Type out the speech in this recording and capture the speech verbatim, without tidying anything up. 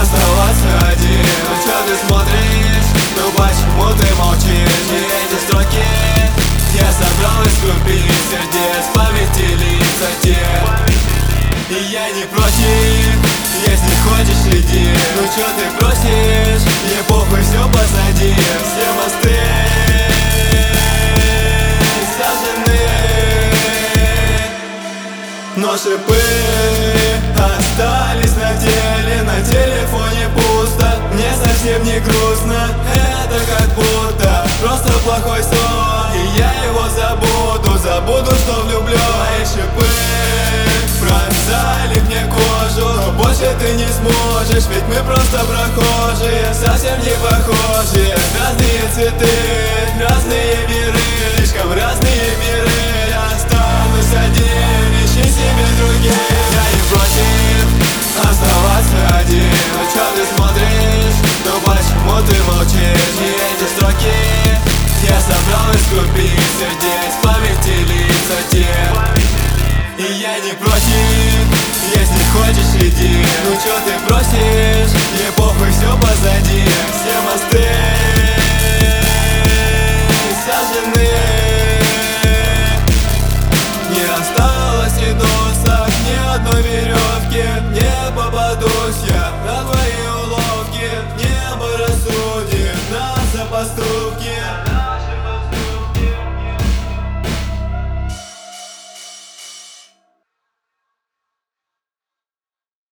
оставаться один. Ну чё ты смотришь? Ну почему ты молчишь? И эти строки я собрал из купи сердец, памяти лица те. И я не против, если хочешь иди. Ну чё ты просишь? Мне похуй, всё позади. Все мосты сожжены, но шипы остались на теле. На телефоне пусто, мне совсем не грустно. Это как будто просто плохой сон, и я его забуду. Забуду, что влюблен. Мои шипы пронзали мне кожу, но больше ты не сможешь, ведь мы просто прохожие, совсем не похожи. Разные цветы, разные миры, слишком разные миры. Я останусь один, ищи себе других. Я не против оставаться один. Ну чё ты смотришь? Ну почему ты молчишь? И эти строки я собрал из купи сердец, памяти лица те. И я не против, если хочешь иди. Ну чё ты просишь? Не